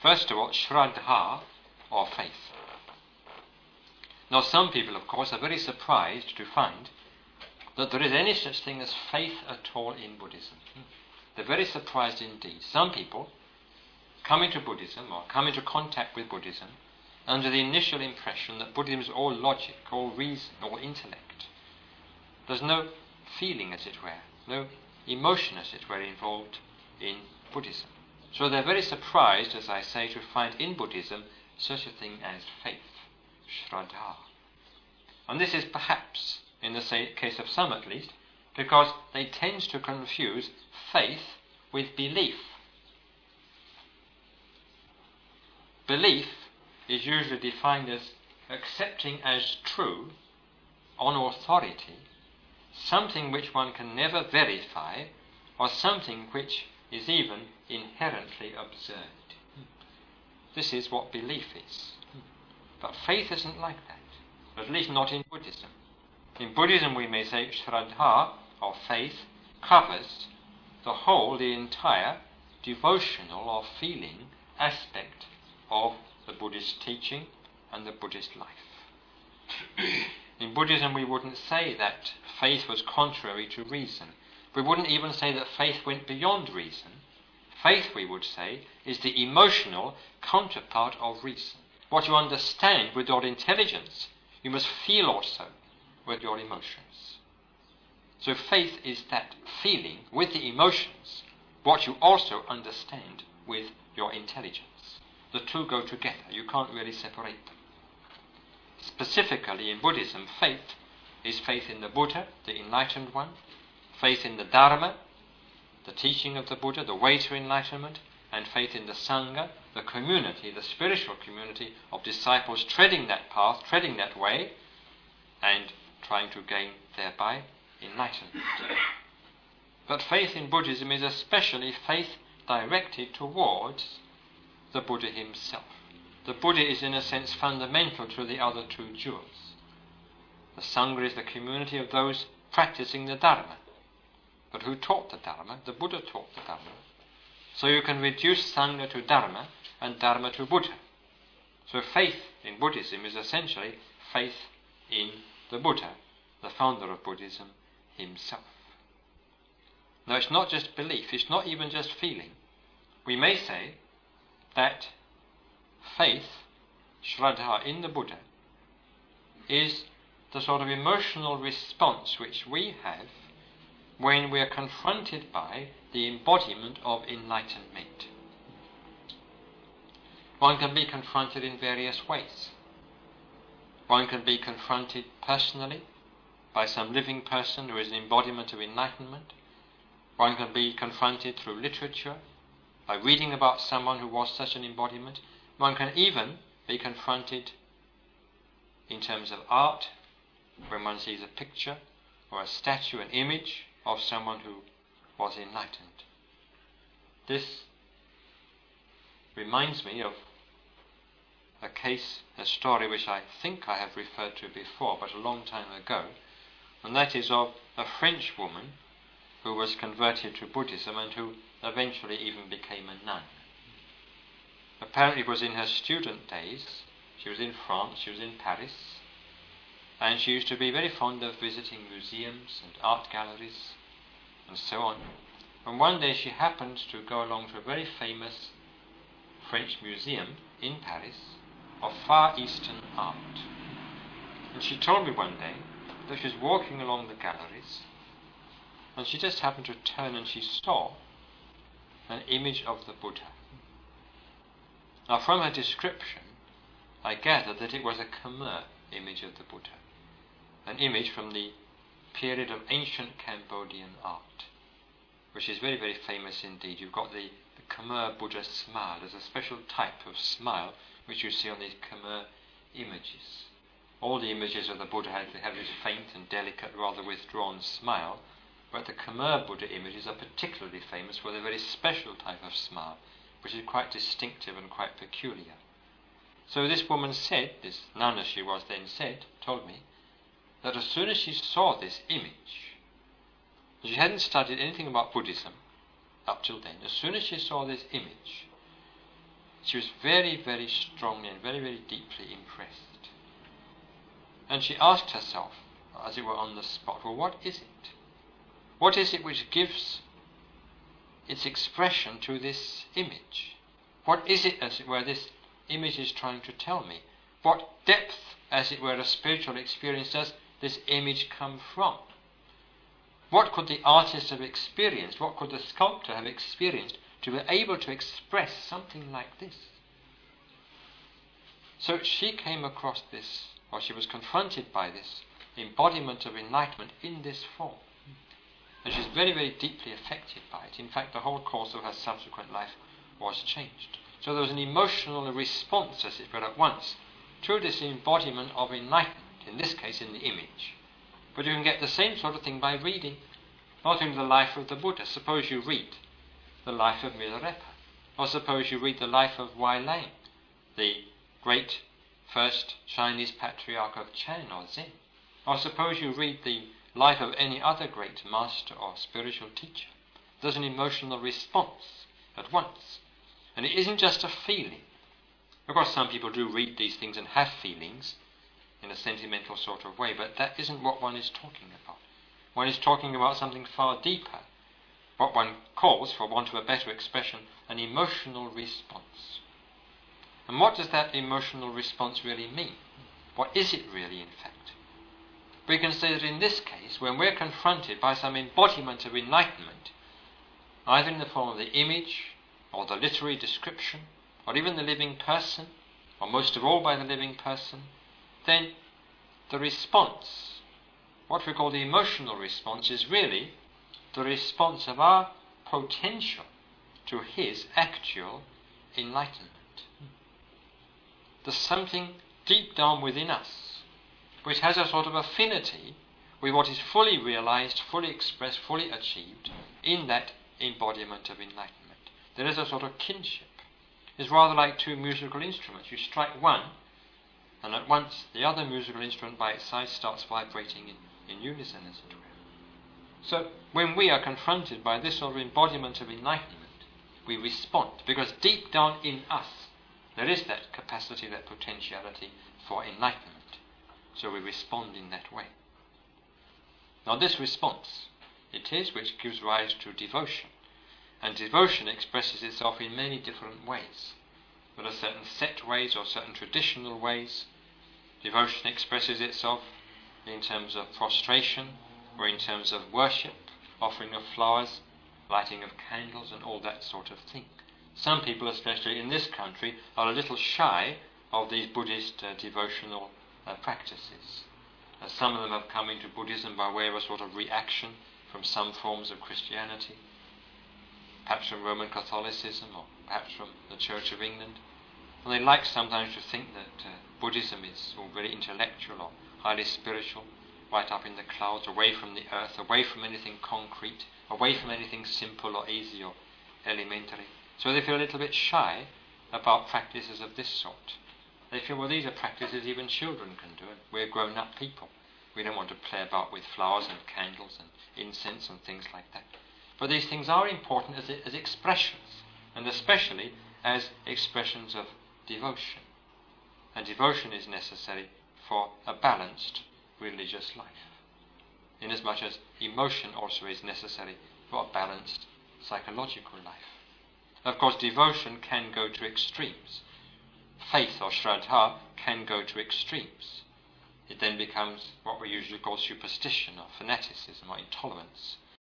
First of all, Shraddha, or faith. Now some people, of course, are very surprised to find that there is any such thing as faith at all in Buddhism. They're very surprised indeed. Some people come into Buddhism or come into contact with Buddhism under the initial impression that Buddhism is all logic, all reason, all intellect. There's no feeling, as it were, no emotion, as it were, involved in Buddhism. So they're very surprised, as I say, to find in Buddhism such a thing as faith, Shraddha. And this is perhaps, in the case of some at least, because they tend to confuse faith with belief. Belief is usually defined as accepting as true, on authority, something which one can never verify, or something which is even inherently absurd. This is what belief is. But faith isn't like that, at least not in Buddhism. In Buddhism we may say Shraddha, or faith, covers the entire devotional or feeling aspect of the Buddhist teaching and the Buddhist life. In Buddhism we wouldn't say that faith was contrary to reason. We wouldn't even say that faith went beyond reason. Faith, we would say, is the emotional counterpart of reason. What you understand with your intelligence, you must feel also with your emotions. So faith is that feeling with the emotions, what you also understand with your intelligence. The two go together. You can't really separate them. Specifically in Buddhism, faith is faith in the Buddha, the enlightened one, faith in the Dharma, the teaching of the Buddha, the way to enlightenment, and faith in the Sangha, the community, the spiritual community of disciples treading that path, treading that way, and trying to gain thereby enlightenment. But faith in Buddhism is especially faith directed towards the Buddha himself. The Buddha is in a sense fundamental to the other two jewels. The Sangha is the community of those practicing the Dharma. But who taught the Dharma? The Buddha taught the Dharma. So you can reduce Sangha to Dharma and Dharma to Buddha. So faith in Buddhism is essentially faith in the Buddha, the founder of Buddhism himself. Now it's not just belief, it's not even just feeling. We may say that faith, Shraddha, in the Buddha is the sort of emotional response which we have when we are confronted by the embodiment of enlightenment. One can be confronted in various ways. One can be confronted personally by some living person who is an embodiment of enlightenment. One can be confronted through literature, by reading about someone who was such an embodiment. One can even be confronted in terms of art, when one sees a picture or a statue, an image of someone who was enlightened. This reminds me of a case, a story which I think I have referred to before, but a long time ago, and that is of a French woman who was converted to Buddhism and who eventually even became a nun. Apparently it was in her student days. She was in France, she was in Paris, and she used to be very fond of visiting museums and art galleries and so on. And one day she happened to go along to a very famous French museum in Paris of Far Eastern art. And she told me one day that she was walking along the galleries and she just happened to turn and she saw an image of the Buddha. Now from her description I gathered that it was a Khmer image of the Buddha, an image from the period of ancient Cambodian art, which is very, very famous indeed. You've got the Khmer Buddha smile. There's a special type of smile which you see on these Khmer images. All the images of the Buddha have this faint and delicate, rather withdrawn smile, but the Khmer Buddha images are particularly famous for their very special type of smile, which is quite distinctive and quite peculiar. So this woman said, this nun as she was then said, told me, that as soon as she saw this image, she hadn't studied anything about Buddhism up till then, as soon as she saw this image, She was very, very strongly and very, very deeply impressed. And she asked herself, as it were on the spot, well, what is it? What is it which gives its expression to this image? What is it, as it were, this image is trying to tell me? What depth, as it were, of spiritual experience does this image come from? What could the artist have experienced? What could the sculptor have experienced to be able to express something like this? So she came across this, or she was confronted by this embodiment of enlightenment in this form. And she's very, very deeply affected by it. In fact, the whole course of her subsequent life was changed. So there was an emotional response, as it were, at once to this embodiment of enlightenment, in this case in the image. But you can get the same sort of thing by reading, not only the life of the Buddha. Suppose you read the life of Milarepa, or suppose you read the life of Huai-Lang, the great first Chinese patriarch of Chan or Zen, or suppose you read the life of any other great master or spiritual teacher. There's an emotional response at once. And it isn't just a feeling. Of course, some people do read these things and have feelings in a sentimental sort of way, but that isn't what one is talking about. One is talking about something far deeper, what one calls, for want of a better expression, an emotional response. And what does that emotional response really mean? What is it really, in fact? We can say that in this case, when we're confronted by some embodiment of enlightenment, either in the form of the image, or the literary description, or even the living person, or most of all by the living person, then the response, what we call the emotional response, is really the response of our potential to his actual enlightenment. There's something deep down within us which has a sort of affinity with what is fully realized, fully expressed, fully achieved in that embodiment of enlightenment. There is a sort of kinship. It's rather like two musical instruments. You strike one, and at once the other musical instrument by its side starts vibrating in unison, as it were. So when we are confronted by this sort of embodiment of enlightenment, we respond, because deep down in us there is that capacity, that potentiality for enlightenment. So we respond in that way. Now this response, it is which gives rise to devotion. And devotion expresses itself in many different ways. There are certain set ways or certain traditional ways. Devotion expresses itself in terms of prostration, or in terms of worship, offering of flowers, lighting of candles, and all that sort of thing. Some people, especially in this country, are a little shy of these Buddhist devotional practices. Some of them have come into Buddhism by way of a sort of reaction from some forms of Christianity, perhaps from Roman Catholicism, or perhaps from the Church of England. And they like sometimes to think that Buddhism is all very intellectual or highly spiritual, right up in the clouds, away from the earth, away from anything concrete, away from anything simple or easy or elementary. So they feel a little bit shy about practices of this sort. They feel, well, these are practices even children can do, and we're grown-up people. We don't want to play about with flowers and candles and incense and things like that. But these things are important as expressions, and especially as expressions of devotion. And devotion is necessary for a balanced religious life, inasmuch as emotion also is necessary for a balanced psychological life. Of course, devotion can go to extremes. Faith or Shraddha can go to extremes. It then becomes what we usually call superstition or fanaticism or intolerance.